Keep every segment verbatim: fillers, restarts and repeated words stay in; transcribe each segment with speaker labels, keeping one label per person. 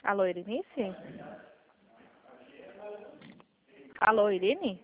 Speaker 1: Alô, Irinice? Alô, Irine?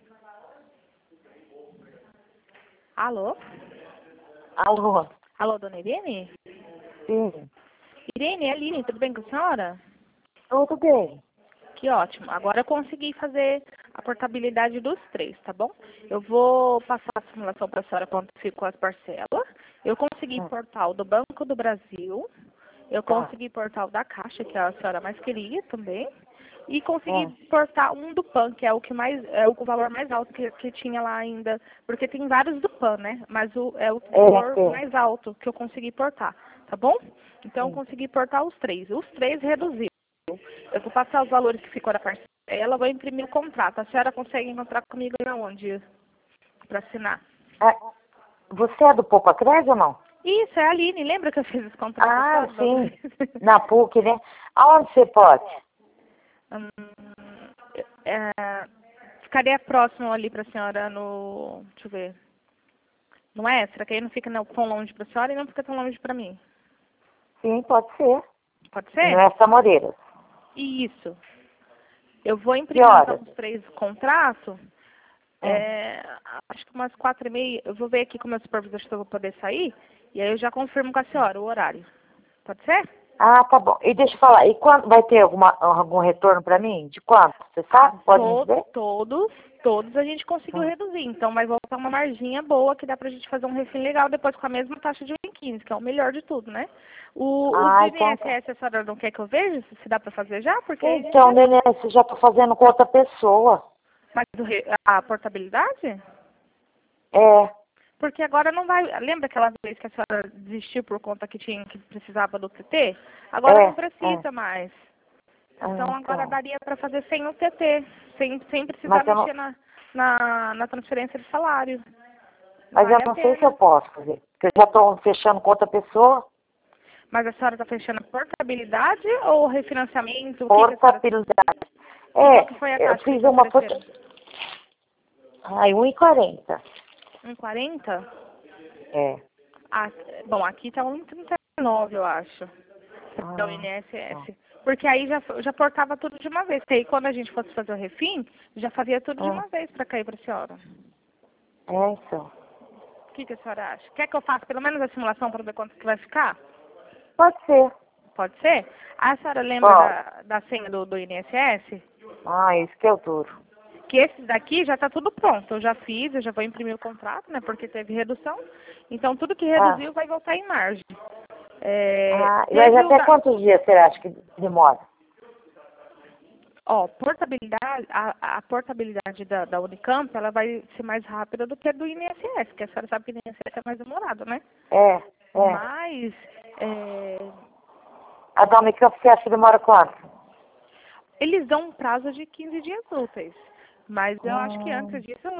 Speaker 1: Alô?
Speaker 2: Alô?
Speaker 1: Alô, dona Irene?
Speaker 2: Sim.
Speaker 1: Irene, é a Aline, tudo bem com a senhora?
Speaker 2: Tudo bem.
Speaker 1: Que ótimo. Agora eu consegui fazer a portabilidade dos três, tá bom? Eu vou passar a simulação para a senhora quanto ficou as parcelas. Eu consegui
Speaker 2: Hum.
Speaker 1: portar o do Banco do Brasil. Eu
Speaker 2: Tá.
Speaker 1: consegui portar o da Caixa, que a senhora mais queria também. E consegui
Speaker 2: É.
Speaker 1: portar um do Pan, que é o que mais é o valor mais alto que, que tinha lá ainda. Porque tem vários do Pan, né? Mas o, é o valor
Speaker 2: É, é.
Speaker 1: mais alto que eu consegui portar, tá bom? Então eu
Speaker 2: Sim.
Speaker 1: consegui portar os três. Os três reduziu. Eu vou passar os valores que ficou da parcela, vou imprimir o contrato. A senhora consegue encontrar comigo aí aonde? Para assinar.
Speaker 2: Ah, você é do Poupa Crédito ou não?
Speaker 1: Isso, é a Aline. Lembra que eu fiz esse contrato com a
Speaker 2: Ah,
Speaker 1: senhora da outra
Speaker 2: sim.
Speaker 1: vez?
Speaker 2: Na PUC, né? Aonde você pode?
Speaker 1: Hum, é, ficaria próximo ali para a senhora no... Deixa eu ver. No Extra, que aí não fica não, tão longe para a senhora e não fica tão longe para mim.
Speaker 2: Sim, pode ser.
Speaker 1: Pode
Speaker 2: E não
Speaker 1: ser?
Speaker 2: é Samoreiras.
Speaker 1: Isso. Eu vou
Speaker 2: Que
Speaker 1: imprimir então
Speaker 2: horas?
Speaker 1: os três contratos.
Speaker 2: Hum.
Speaker 1: É, acho que umas quatro e meia. Eu vou ver aqui com o meu supervisor se eu vou poder sair. E aí eu já confirmo com a senhora o horário. Pode ser?
Speaker 2: Ah, tá bom. E deixa eu falar, e quando vai ter alguma, algum retorno pra mim? De quanto? Você
Speaker 1: Ah,
Speaker 2: sabe? Pode me
Speaker 1: to-
Speaker 2: dizer?
Speaker 1: todos, todos a gente conseguiu
Speaker 2: Hum.
Speaker 1: reduzir. Então vai voltar uma marginha boa que dá pra gente fazer um refém legal depois com a mesma taxa de um e quinze, que é o melhor de tudo, né? O, o do
Speaker 2: Ah, então tá.
Speaker 1: I N S S a senhora não quer que eu veja se se dá pra fazer já? Porque aí a gente
Speaker 2: Então,
Speaker 1: já...
Speaker 2: neném, você já tá fazendo com outra pessoa.
Speaker 1: Mas o re- a portabilidade?
Speaker 2: É.
Speaker 1: Porque agora não vai. Lembra aquela vez que a senhora desistiu por conta que tinha que precisava do T T? Agora
Speaker 2: É,
Speaker 1: não
Speaker 2: é.
Speaker 1: precisa mais.
Speaker 2: Ah,
Speaker 1: Então agora
Speaker 2: então.
Speaker 1: daria para fazer sem o T T, sem, sem precisar
Speaker 2: Mas eu
Speaker 1: mexer
Speaker 2: não,
Speaker 1: na, na, na transferência de salário.
Speaker 2: mas eu
Speaker 1: Vale a
Speaker 2: não sei se eu
Speaker 1: pena.
Speaker 2: posso fazer. Porque eu já estou fechando com outra pessoa.
Speaker 1: Mas a senhora está fechando a portabilidade ou refinanciamento? O que, que a senhora.
Speaker 2: Portabilidade.
Speaker 1: E qual que
Speaker 2: É,
Speaker 1: foi a
Speaker 2: eu
Speaker 1: taxa que
Speaker 2: fiz
Speaker 1: eles
Speaker 2: uma porta...
Speaker 1: ofereceram?
Speaker 2: Ai, um e quarenta.
Speaker 1: um e quarenta?
Speaker 2: É.
Speaker 1: Ah, bom, aqui está um e trinta e nove, eu acho. Da
Speaker 2: Ah, então.
Speaker 1: I N S S. Porque aí já, já portava tudo de uma vez. Porque aí quando a gente fosse fazer o refim, já fazia tudo de
Speaker 2: Ah,
Speaker 1: uma vez para cair para a senhora.
Speaker 2: é isso.
Speaker 1: O que, que a senhora acha? Quer que eu faça pelo menos a simulação para ver quanto que vai ficar?
Speaker 2: Pode ser.
Speaker 1: Pode ser? A senhora lembra
Speaker 2: Pode.
Speaker 1: da, da senha do, do I N S S?
Speaker 2: Ah, isso que é o duro.
Speaker 1: Que esse daqui já está tudo pronto. Eu já fiz, eu já vou imprimir o contrato, né? Porque teve redução. Então tudo que
Speaker 2: Ah,
Speaker 1: reduziu vai voltar em margem. É,
Speaker 2: ah, mas
Speaker 1: teve o
Speaker 2: até
Speaker 1: da.
Speaker 2: quantos dias você acha que demora?
Speaker 1: Ó, portabilidade, a, a portabilidade da, da Unicamp, ela vai ser mais rápida do que a do I N S S, que a senhora sabe que o I N S S é mais demorado, né?
Speaker 2: É, é.
Speaker 1: Mas, é,
Speaker 2: A da Unicamp você acha que demora quanto?
Speaker 1: eles dão um prazo de quinze dias úteis. Mas eu acho que
Speaker 2: Hum,
Speaker 1: antes disso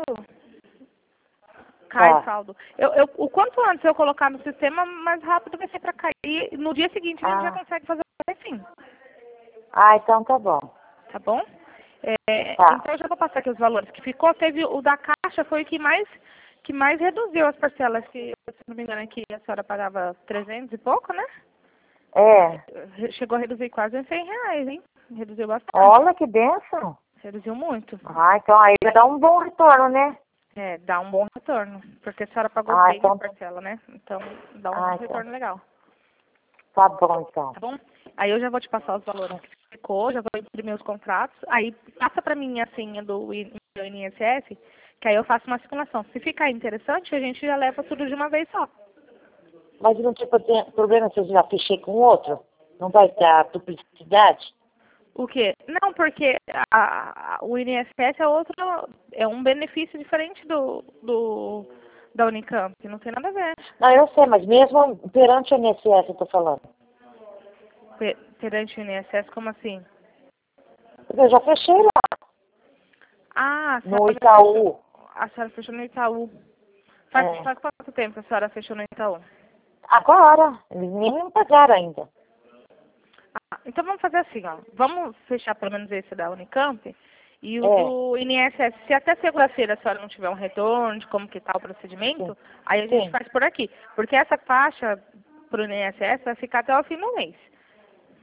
Speaker 1: cai
Speaker 2: tá.
Speaker 1: saldo. Eu, eu, o quanto antes eu colocar no sistema, mais rápido vai ser para cair. No dia seguinte a gente já
Speaker 2: Ah,
Speaker 1: consegue fazer o refim,
Speaker 2: ah, então tá bom.
Speaker 1: tá bom? É,
Speaker 2: Tá.
Speaker 1: então eu já vou passar aqui os valores que ficou. Teve o da Caixa, foi o que mais, que mais reduziu as parcelas, que, se não me engano, aqui a senhora pagava trezentos e pouco, né?
Speaker 2: É.
Speaker 1: Re- Chegou a reduzir quase em cem reais, hein? Reduziu bastante.
Speaker 2: Olha que bênção.
Speaker 1: Reduziu muito.
Speaker 2: Ah, então aí vai dar um bom retorno, né?
Speaker 1: É, dá um bom retorno. Porque a senhora pagou
Speaker 2: Ah,
Speaker 1: bem a
Speaker 2: então,
Speaker 1: parcela, né? Então dá um
Speaker 2: ah, então.
Speaker 1: retorno legal.
Speaker 2: Tá bom, então.
Speaker 1: Tá bom? Aí eu já vou te passar os valores que ficou, já vou imprimir os contratos. Aí passa para mim a senha do I N S S, que aí eu faço uma simulação. Se ficar interessante, a gente já leva tudo de uma vez só.
Speaker 2: Mas não tem prote- problema se eu já fechei com outro? Não vai dar duplicidade?
Speaker 1: O quê? Não, porque a, a- o I N S S é outro, é um benefício diferente do, do da Unicamp, não tem nada a ver.
Speaker 2: Não, eu sei, mas mesmo perante o I N S S eu tô falando.
Speaker 1: Pe- Perante o I N S S, como assim?
Speaker 2: Porque eu já fechei lá,
Speaker 1: Ah, a
Speaker 2: no
Speaker 1: senhora fechou,
Speaker 2: Itaú.
Speaker 1: a senhora fechou no Itaú. Faz,
Speaker 2: É.
Speaker 1: faz quanto tempo a senhora fechou no Itaú?
Speaker 2: Agora, eles nem me pagaram ainda.
Speaker 1: Ah, então vamos fazer assim, ó. Vamos fechar pelo menos esse da Unicamp e o
Speaker 2: É,
Speaker 1: do I N S S. Se até segunda-feira a senhora não tiver um retorno de como que tá o
Speaker 2: sim,
Speaker 1: procedimento, aí a gente
Speaker 2: sim.
Speaker 1: faz por aqui. Porque essa taxa para o I N S S vai ficar até o fim do mês.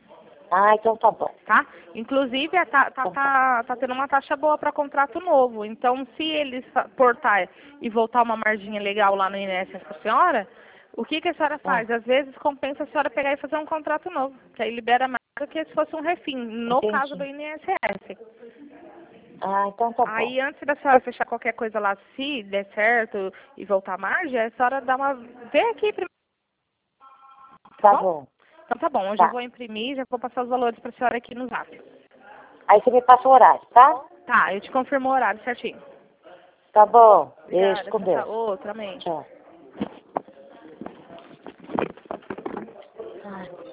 Speaker 2: Ah, então tá bom.
Speaker 1: Tá? Inclusive, a ta- tá, tá, tá tendo uma taxa boa para contrato novo. Então, se eles fa- portar e voltar uma marginha legal lá no I N S S para a senhora, o que, que a senhora
Speaker 2: Ah,
Speaker 1: faz? Às vezes compensa a senhora pegar e fazer um contrato novo, que aí libera mais do que se fosse um refim, no caso do
Speaker 2: entendi.
Speaker 1: I N S S.
Speaker 2: Ah, então tá bom.
Speaker 1: Aí, antes da senhora fechar qualquer coisa lá, se der certo e voltar a margem, a senhora dá uma... Vê aqui primeiro, tá
Speaker 2: Tá
Speaker 1: bom?
Speaker 2: bom.
Speaker 1: Então tá bom, hoje eu
Speaker 2: Tá.
Speaker 1: vou imprimir e já vou passar os valores para a senhora aqui no zap.
Speaker 2: Aí você me passa o horário, tá?
Speaker 1: Tá, eu te confirmo o horário certinho.
Speaker 2: Tá bom. Beijo,
Speaker 1: Obrigada,
Speaker 2: com
Speaker 1: tchau, tchau.
Speaker 2: Deus.
Speaker 1: Outra, amém.
Speaker 2: Tchau. Ai.